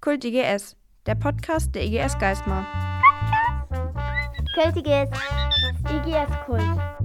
Kult IGS, der Podcast der IGS Geismar. Kult IGS, IGS Kult.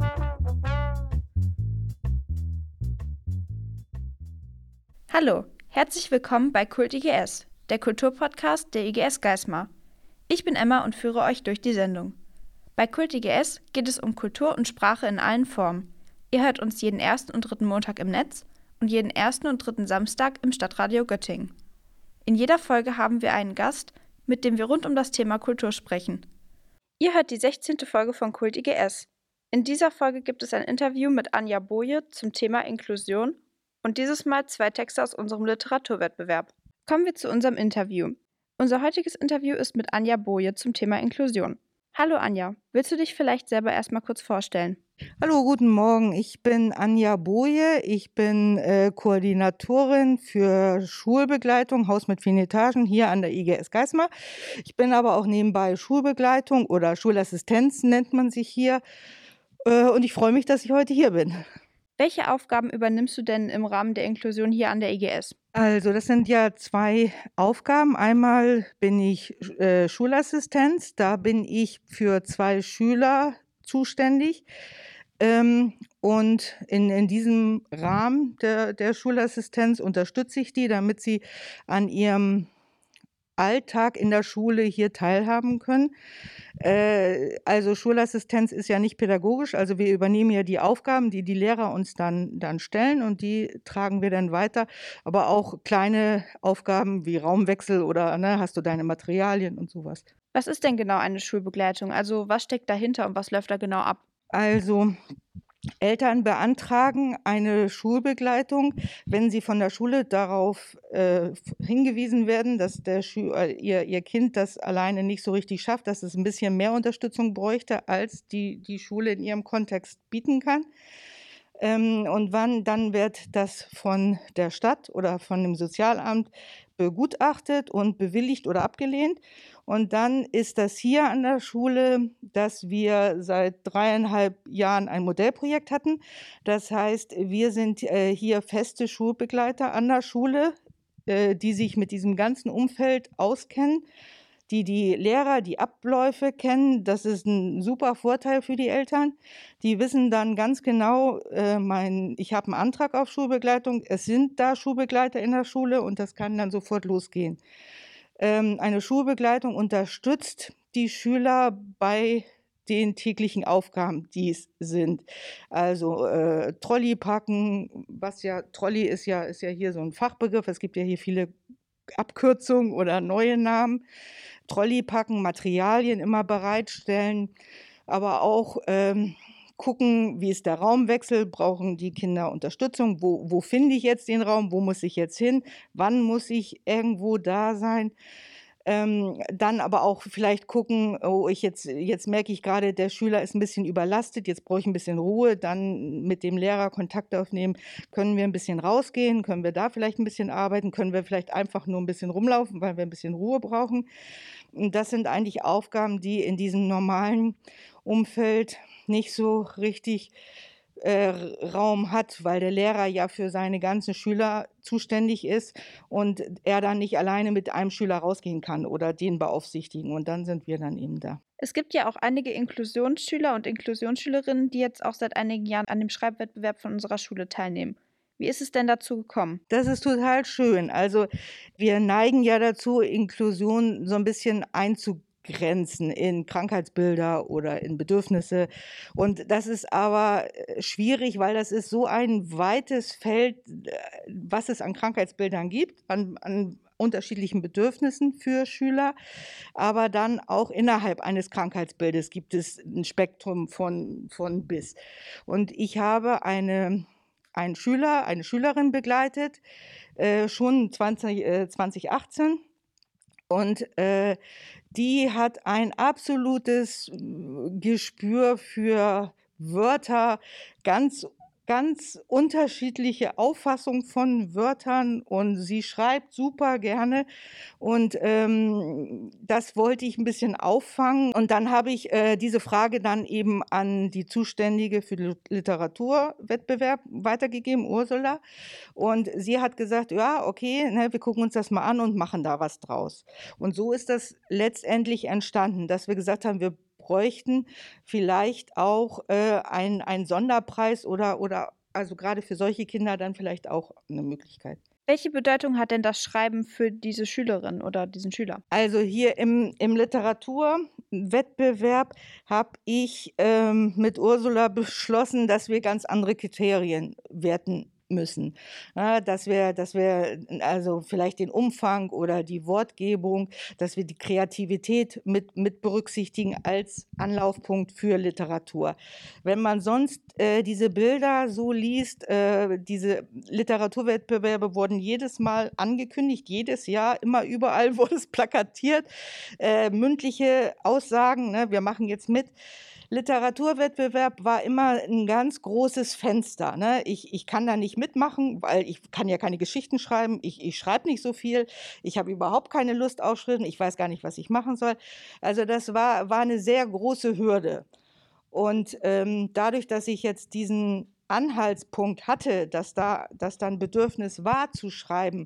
Hallo, herzlich willkommen bei Kult IGS, der Kulturpodcast der IGS Geismar. Ich bin Emma und führe euch durch die Sendung. Bei Kult IGS geht es um Kultur und Sprache in allen Formen. Ihr hört uns jeden ersten und dritten Montag im Netz und jeden ersten und dritten Samstag im Stadtradio Göttingen. In jeder Folge haben wir einen Gast, mit dem wir rund um das Thema Kultur sprechen. Ihr hört die 16. Folge von Kult IGS. In dieser Folge gibt es ein Interview mit Anja Boje zum Thema Inklusion und dieses Mal 2 Texte aus unserem Literaturwettbewerb. Kommen wir zu unserem Interview. Unser heutiges Interview ist mit Anja Boje zum Thema Inklusion. Hallo Anja, willst du dich vielleicht selber erstmal kurz vorstellen? Hallo, guten Morgen. Ich bin Anja Boje. Ich bin Koordinatorin für Schulbegleitung, Haus mit vielen Etagen hier an der IGS Geismar. Ich bin aber auch nebenbei Schulbegleitung oder Schulassistenz nennt man sich hier. Und ich freue mich, dass ich heute hier bin. Welche Aufgaben übernimmst du denn im Rahmen der Inklusion hier an der IGS? Also das sind ja 2 Aufgaben. Einmal bin ich Schulassistenz. Da bin ich für 2 Schüler zuständig. Und in diesem Rahmen der Schulassistenz unterstütze ich die, damit sie an ihrem Alltag in der Schule hier teilhaben können. Also Schulassistenz ist ja nicht pädagogisch, also wir übernehmen ja die Aufgaben, die die Lehrer uns dann stellen und die tragen wir dann weiter. Aber auch kleine Aufgaben wie Raumwechsel oder hast du deine Materialien und sowas. Was ist denn genau eine Schulbegleitung? Also was steckt dahinter und was läuft da genau ab? Also Eltern beantragen eine Schulbegleitung, wenn sie von der Schule darauf hingewiesen werden, dass ihr Kind das alleine nicht so richtig schafft, dass es ein bisschen mehr Unterstützung bräuchte, als die Schule in ihrem Kontext bieten kann. Und dann wird das von der Stadt oder von dem Sozialamt begutachtet und bewilligt oder abgelehnt. Und dann ist das hier an der Schule, dass wir seit 3,5 Jahren ein Modellprojekt hatten. Das heißt, wir sind hier feste Schulbegleiter an der Schule, die sich mit diesem ganzen Umfeld auskennen, die Lehrer, die Abläufe kennen. Das ist ein super Vorteil für die Eltern. Die wissen dann ganz genau, ich habe einen Antrag auf Schulbegleitung, es sind da Schulbegleiter in der Schule und das kann dann sofort losgehen. Eine Schulbegleitung unterstützt die Schüler bei den täglichen Aufgaben, die es sind. Also Trolley packen, Trolley ist ja hier so ein Fachbegriff, es gibt ja hier viele Abkürzungen oder neue Namen. Trolley packen, Materialien immer bereitstellen, aber auch gucken, wie ist der Raumwechsel, brauchen die Kinder Unterstützung, wo finde ich jetzt den Raum, wo muss ich jetzt hin, wann muss ich irgendwo da sein. Dann aber auch vielleicht gucken, jetzt merke ich gerade, der Schüler ist ein bisschen überlastet, jetzt brauche ich ein bisschen Ruhe, dann mit dem Lehrer Kontakt aufnehmen, können wir ein bisschen rausgehen, können wir da vielleicht ein bisschen arbeiten, können wir vielleicht einfach nur ein bisschen rumlaufen, weil wir ein bisschen Ruhe brauchen. Und das sind eigentlich Aufgaben, die in diesem normalen Umfeld nicht so richtig Raum hat, weil der Lehrer ja für seine ganzen Schüler zuständig ist und er dann nicht alleine mit einem Schüler rausgehen kann oder den beaufsichtigen. Und dann sind wir dann eben da. Es gibt ja auch einige Inklusionsschüler und Inklusionsschülerinnen, die jetzt auch seit einigen Jahren an dem Schreibwettbewerb von unserer Schule teilnehmen. Wie ist es denn dazu gekommen? Das ist total schön. Also wir neigen ja dazu, Inklusion so ein bisschen einzugrenzen in Krankheitsbilder oder in Bedürfnisse. Und das ist aber schwierig, weil das ist so ein weites Feld, was es an Krankheitsbildern gibt, an unterschiedlichen Bedürfnissen für Schüler, aber dann auch innerhalb eines Krankheitsbildes gibt es ein Spektrum von bis. Und ich habe eine Schülerin begleitet, schon 2018. Und die hat ein absolutes Gespür für Wörter, ganz ganz unterschiedliche Auffassung von Wörtern und sie schreibt super gerne und das wollte ich ein bisschen auffangen. Und dann habe ich diese Frage dann eben an die Zuständige für den Literaturwettbewerb weitergegeben, Ursula. Und sie hat gesagt, ja, okay, ne, wir gucken uns das mal an und machen da was draus. Und so ist das letztendlich entstanden, dass wir gesagt haben, wir bräuchten vielleicht auch einen Sonderpreis oder also gerade für solche Kinder dann vielleicht auch eine Möglichkeit. Welche Bedeutung hat denn das Schreiben für diese Schülerin oder diesen Schüler? Also hier im Literaturwettbewerb habe ich mit Ursula beschlossen, dass wir ganz andere Kriterien werten müssen. Ja, dass wir also vielleicht den Umfang oder die Wortgebung, dass wir die Kreativität mit berücksichtigen als Anlaufpunkt für Literatur. Wenn man sonst diese Bilder so liest, diese Literaturwettbewerbe wurden jedes Mal angekündigt, jedes Jahr, immer überall wurde es plakatiert, mündliche Aussagen, ne, wir machen jetzt mit. Literaturwettbewerb war immer ein ganz großes Fenster. Ne? Ich kann da nicht mitmachen, weil ich kann ja keine Geschichten schreiben. Ich schreibe nicht so viel. Ich habe überhaupt keine Lust auf Schriften. Ich weiß gar nicht, was ich machen soll. Also das war eine sehr große Hürde. Und dadurch, dass ich jetzt diesen Anhaltspunkt hatte, dass da ein Bedürfnis war zu schreiben,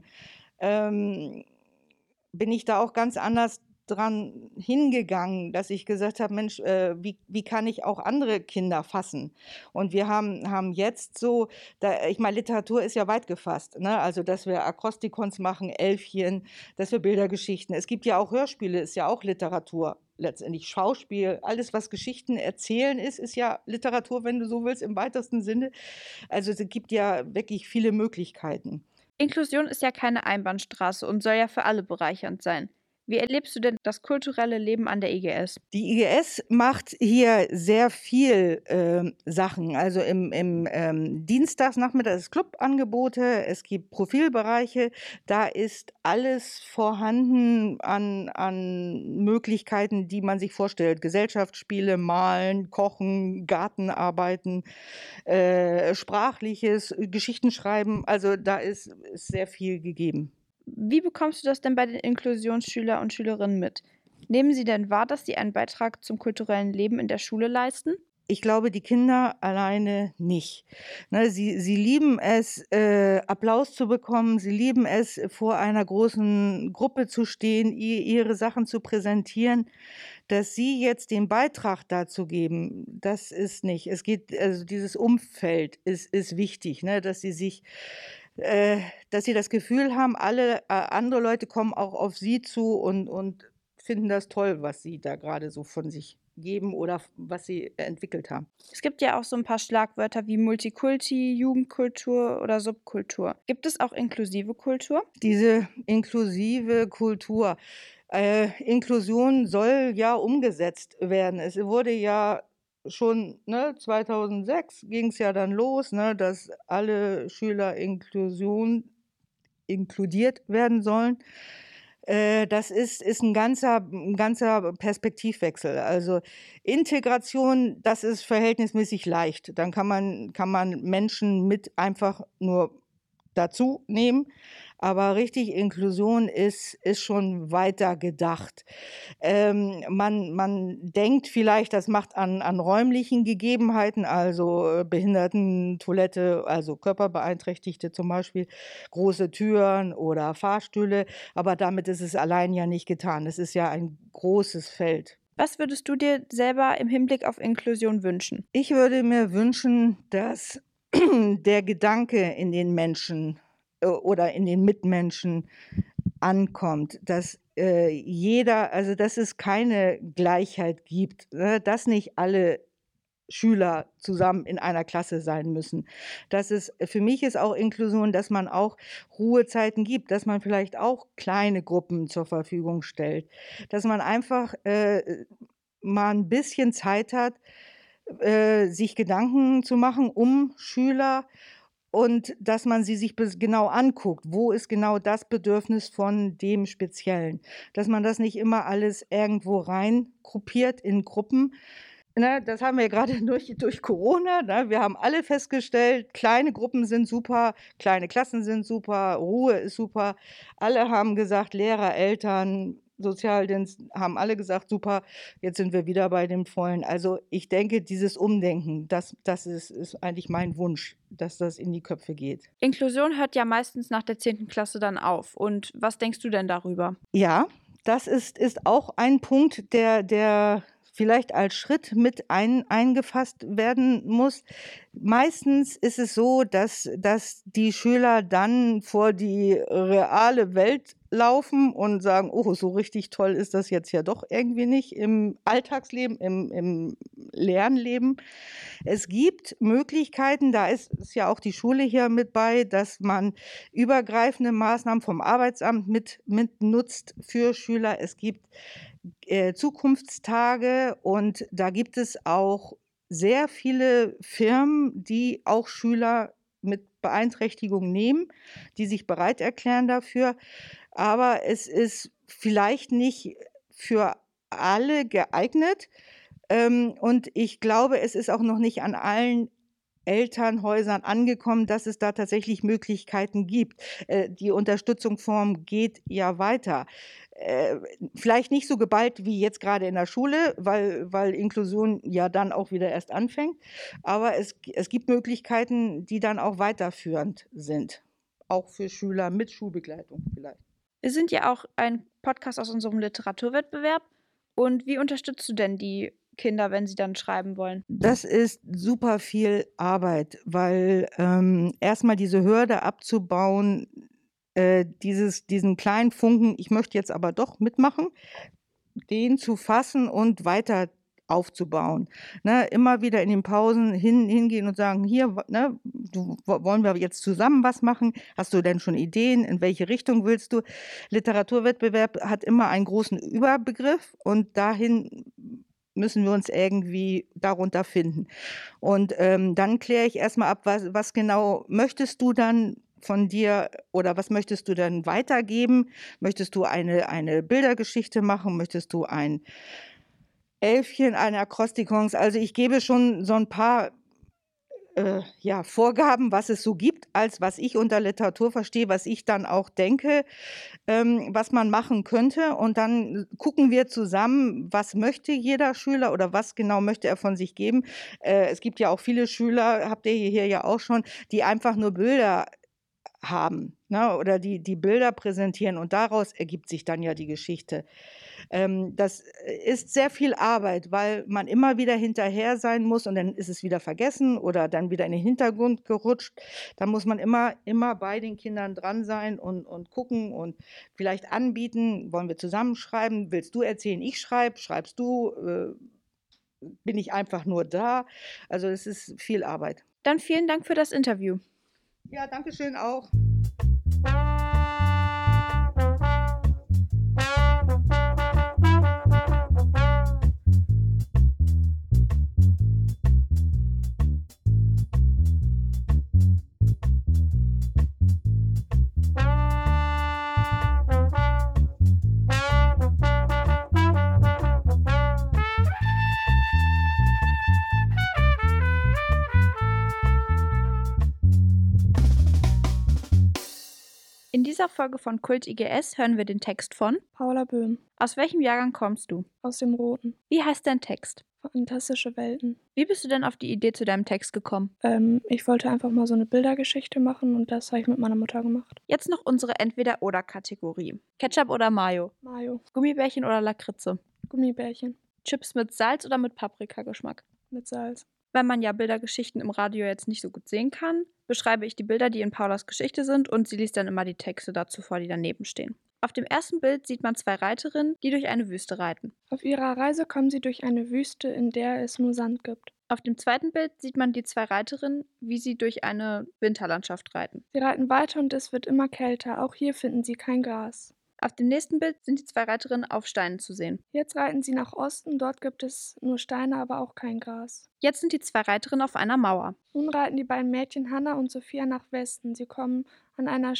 bin ich da auch ganz anders dran hingegangen, dass ich gesagt habe, Mensch, wie kann ich auch andere Kinder fassen? Und wir haben jetzt so, ich meine, Literatur ist ja weit gefasst, ne? Also, dass wir Akrostikons machen, Elfchen, dass wir Bildergeschichten. Es gibt ja auch Hörspiele, ist ja auch Literatur. Letztendlich Schauspiel, alles, was Geschichten erzählen ist ja Literatur, wenn du so willst, im weitesten Sinne. Also es gibt ja wirklich viele Möglichkeiten. Inklusion ist ja keine Einbahnstraße und soll ja für alle bereichernd sein. Wie erlebst du denn das kulturelle Leben an der IGS? Die IGS macht hier sehr viel Sachen. Also im Dienstagsnachmittag ist Clubangebote, es gibt Profilbereiche, da ist alles vorhanden an Möglichkeiten, die man sich vorstellt. Gesellschaftsspiele, Malen, Kochen, Gartenarbeiten, Sprachliches, Geschichten schreiben. Also da ist sehr viel gegeben. Wie bekommst du das denn bei den Inklusionsschüler und Schülerinnen mit? Nehmen sie denn wahr, dass sie einen Beitrag zum kulturellen Leben in der Schule leisten? Ich glaube, die Kinder alleine nicht. Ne, sie lieben es, Applaus zu bekommen. Sie lieben es, vor einer großen Gruppe zu stehen, ihre Sachen zu präsentieren. Dass sie jetzt den Beitrag dazu geben, das ist nicht. Es geht, also dieses Umfeld ist wichtig, ne, dass sie das Gefühl haben, alle andere Leute kommen auch auf sie zu und finden das toll, was sie da gerade so von sich geben oder was sie entwickelt haben. Es gibt ja auch so ein paar Schlagwörter wie Multikulti, Jugendkultur oder Subkultur. Gibt es auch inklusive Kultur? Diese inklusive Kultur. Inklusion soll ja umgesetzt werden. Es wurde ja schon, ne, 2006 ging es ja dann los, ne, dass alle Schüler inkludiert werden sollen. Das ist ein ganzer Perspektivwechsel. Also Integration, das ist verhältnismäßig leicht. Dann kann man Menschen mit einfach nur dazu nehmen. Aber richtig Inklusion ist schon weiter gedacht. Man denkt vielleicht, das macht an räumlichen Gegebenheiten, also Behindertentoilette, also Körperbeeinträchtigte zum Beispiel, große Türen oder Fahrstühle. Aber damit ist es allein ja nicht getan. Es ist ja ein großes Feld. Was würdest du dir selber im Hinblick auf Inklusion wünschen? Ich würde mir wünschen, dass der Gedanke in den Menschen oder in den Mitmenschen ankommt, dass dass es keine Gleichheit gibt, ne? Dass nicht alle Schüler zusammen in einer Klasse sein müssen. Für mich ist auch Inklusion, dass man auch Ruhezeiten gibt, dass man vielleicht auch kleine Gruppen zur Verfügung stellt, dass man einfach mal ein bisschen Zeit hat, sich Gedanken zu machen um Schüler und dass man sie sich genau anguckt. Wo ist genau das Bedürfnis von dem Speziellen? Dass man das nicht immer alles irgendwo rein gruppiert in Gruppen, Ne, das haben wir gerade durch Corona, ne? Wir haben alle festgestellt, kleine Gruppen sind super, kleine Klassen sind super, Ruhe ist super. Alle haben gesagt, Lehrer, Eltern, Sozialdienst haben alle gesagt, super, jetzt sind wir wieder bei dem Vollen. Also ich denke, dieses Umdenken, das ist eigentlich mein Wunsch, dass das in die Köpfe geht. Inklusion hört ja meistens nach der 10. Klasse dann auf. Und was denkst du denn darüber? Ja, das ist auch ein Punkt, der vielleicht als Schritt mit eingefasst werden muss. Meistens ist es so, dass die Schüler dann vor die reale Welt laufen und sagen, oh, so richtig toll ist das jetzt ja doch irgendwie nicht im Alltagsleben, im Lernleben. Es gibt Möglichkeiten, da ist ja auch die Schule hier mit bei, dass man übergreifende Maßnahmen vom Arbeitsamt mit nutzt für Schüler. Es gibt Zukunftstage und da gibt es auch sehr viele Firmen, die auch Schüler mit Beeinträchtigung nehmen, die sich bereit erklären dafür. Aber es ist vielleicht nicht für alle geeignet. Und ich glaube, es ist auch noch nicht an allen Elternhäusern angekommen, dass es da tatsächlich Möglichkeiten gibt. Die Unterstützungsform geht ja weiter. Vielleicht nicht so geballt wie jetzt gerade in der Schule, weil Inklusion ja dann auch wieder erst anfängt. Aber es gibt Möglichkeiten, die dann auch weiterführend sind. Auch für Schüler mit Schulbegleitung vielleicht. Wir sind ja auch ein Podcast aus unserem Literaturwettbewerb. Und wie unterstützt du denn die Kinder, wenn sie dann schreiben wollen? Das ist super viel Arbeit, weil erstmal diese Hürde abzubauen, diesen kleinen Funken, ich möchte jetzt aber doch mitmachen, den zu fassen und weiter aufzubauen. Ne, immer wieder in den Pausen hingehen und sagen, hier, ne, wollen wir jetzt zusammen was machen? Hast du denn schon Ideen? In welche Richtung willst du? Literaturwettbewerb hat immer einen großen Überbegriff und dahin müssen wir uns irgendwie darunter finden. Und dann kläre ich erstmal ab, was genau möchtest du dann von dir oder was möchtest du dann weitergeben? Möchtest du eine Bildergeschichte machen? Möchtest du ein Elfchen, eine Akrostikons? Also ich gebe schon so ein paar Vorgaben, was es so gibt, als was ich unter Literatur verstehe, was ich dann auch denke, was man machen könnte. Und dann gucken wir zusammen, was möchte jeder Schüler oder was genau möchte er von sich geben. Es gibt ja auch viele Schüler, habt ihr hier ja auch schon, die einfach nur Bilder haben, ne, oder die Bilder präsentieren und daraus ergibt sich dann ja die Geschichte. Das ist sehr viel Arbeit, weil man immer wieder hinterher sein muss und dann ist es wieder vergessen oder dann wieder in den Hintergrund gerutscht. Da muss man immer bei den Kindern dran sein und gucken und vielleicht anbieten, wollen wir zusammenschreiben, willst du erzählen, ich schreibe, schreibst du, bin ich einfach nur da. Also es ist viel Arbeit. Dann vielen Dank für das Interview. Ja, danke schön auch. In dieser Folge von Kult IGS hören wir den Text von Paula Böhm, Aus welchem Jahrgang kommst du? aus dem Roten. Wie heißt dein Text? Fantastische Welten. Wie bist du denn auf die Idee zu deinem Text gekommen? Ich wollte einfach mal so eine Bildergeschichte machen und das habe ich mit meiner Mutter gemacht. Jetzt noch unsere Entweder-oder-Kategorie. Ketchup oder Mayo? Mayo, Gummibärchen oder Lakritze? Gummibärchen Chips mit Salz oder mit Paprikageschmack? mit Salz. Weil man ja Bildergeschichten im Radio jetzt nicht so gut sehen kann, beschreibe ich die Bilder, die in Paulas Geschichte sind, und sie liest dann immer die Texte dazu vor, die daneben stehen. Auf dem ersten Bild sieht man 2 Reiterinnen, die durch eine Wüste reiten. Auf ihrer Reise kommen sie durch eine Wüste, in der es nur Sand gibt. Auf dem zweiten Bild sieht man die 2 Reiterinnen, wie sie durch eine Winterlandschaft reiten. Sie reiten weiter und es wird immer kälter. Auch hier finden sie kein Gras. Auf dem nächsten Bild sind die 2 Reiterinnen auf Steinen zu sehen. Jetzt reiten sie nach Osten, dort gibt es nur Steine, aber auch kein Gras. Jetzt sind die 2 Reiterinnen auf einer Mauer. Nun reiten die beiden Mädchen Hannah und Sophia nach Westen. Sie kommen an einer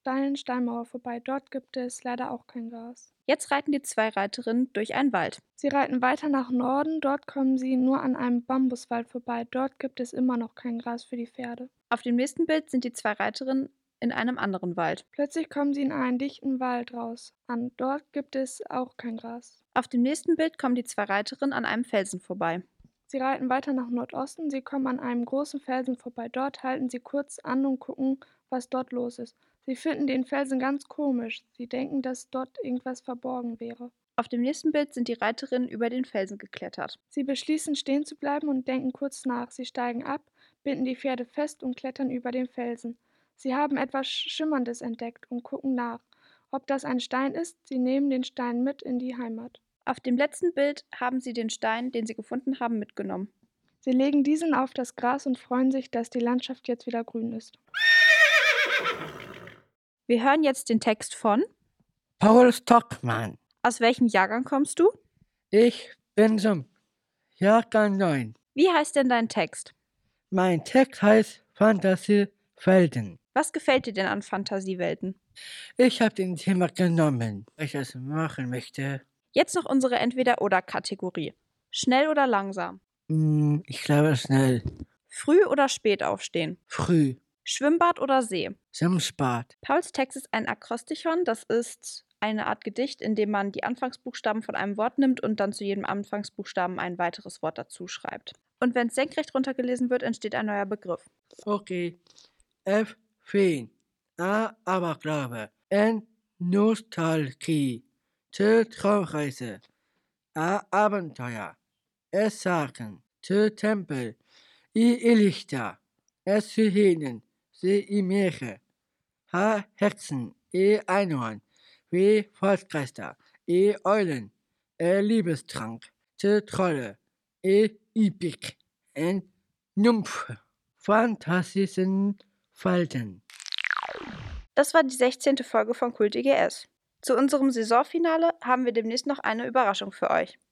steilen Steinmauer vorbei. Dort gibt es leider auch kein Gras. Jetzt reiten die 2 Reiterinnen durch einen Wald. Sie reiten weiter nach Norden. Dort kommen sie nur an einem Bambuswald vorbei. Dort gibt es immer noch kein Gras für die Pferde. Auf dem nächsten Bild sind die 2 Reiterinnen in einem anderen Wald. Plötzlich kommen sie in einen dichten Wald raus an. Dort gibt es auch kein Gras. Auf dem nächsten Bild kommen die 2 Reiterinnen an einem Felsen vorbei. Sie reiten weiter nach Nordosten. Sie kommen an einem großen Felsen vorbei. Dort halten sie kurz an und gucken, was dort los ist. Sie finden den Felsen ganz komisch. Sie denken, dass dort irgendwas verborgen wäre. Auf dem nächsten Bild sind die Reiterinnen über den Felsen geklettert. Sie beschließen, stehen zu bleiben und denken kurz nach. Sie steigen ab, binden die Pferde fest und klettern über den Felsen. Sie haben etwas Schimmerndes entdeckt und gucken nach. Ob das ein Stein ist, sie nehmen den Stein mit in die Heimat. Auf dem letzten Bild haben sie den Stein, den sie gefunden haben, mitgenommen. Sie legen diesen auf das Gras und freuen sich, dass die Landschaft jetzt wieder grün ist. Wir hören jetzt den Text von. Paul Stockmann. Aus welchem Jahrgang kommst du? Ich bin zum Jahrgang 9. Wie heißt denn dein Text? Mein Text heißt Fantasiefelden. Was gefällt dir denn an Fantasiewelten? Ich habe den Thema genommen, weil ich es machen möchte. Jetzt noch unsere Entweder-oder-Kategorie. Schnell oder langsam? Ich glaube schnell. Früh oder spät aufstehen? Früh. Schwimmbad oder See? Samsbad. Pauls Text ist ein Akrostichon. Das ist eine Art Gedicht, in dem man die Anfangsbuchstaben von einem Wort nimmt und dann zu jedem Anfangsbuchstaben ein weiteres Wort dazu schreibt. Und wenn es senkrecht runtergelesen wird, entsteht ein neuer Begriff. Okay. F. Feen. A. Aberglaube. N. Nostalgie. T. Traumreise. A. Abenteuer. S. Sagen. T. Tempel. I. Lichter. S. Hyänen. C. Meere. H. Hexen. E. Einhorn. W. Volksgeister. E. Eulen. L. Liebestrank. T. Trolle. E. Ibik. N. Nymphe. Fantasien Falten. Das war die 16. Folge von Kult IGS. Zu unserem Saisonfinale haben wir demnächst noch eine Überraschung für euch.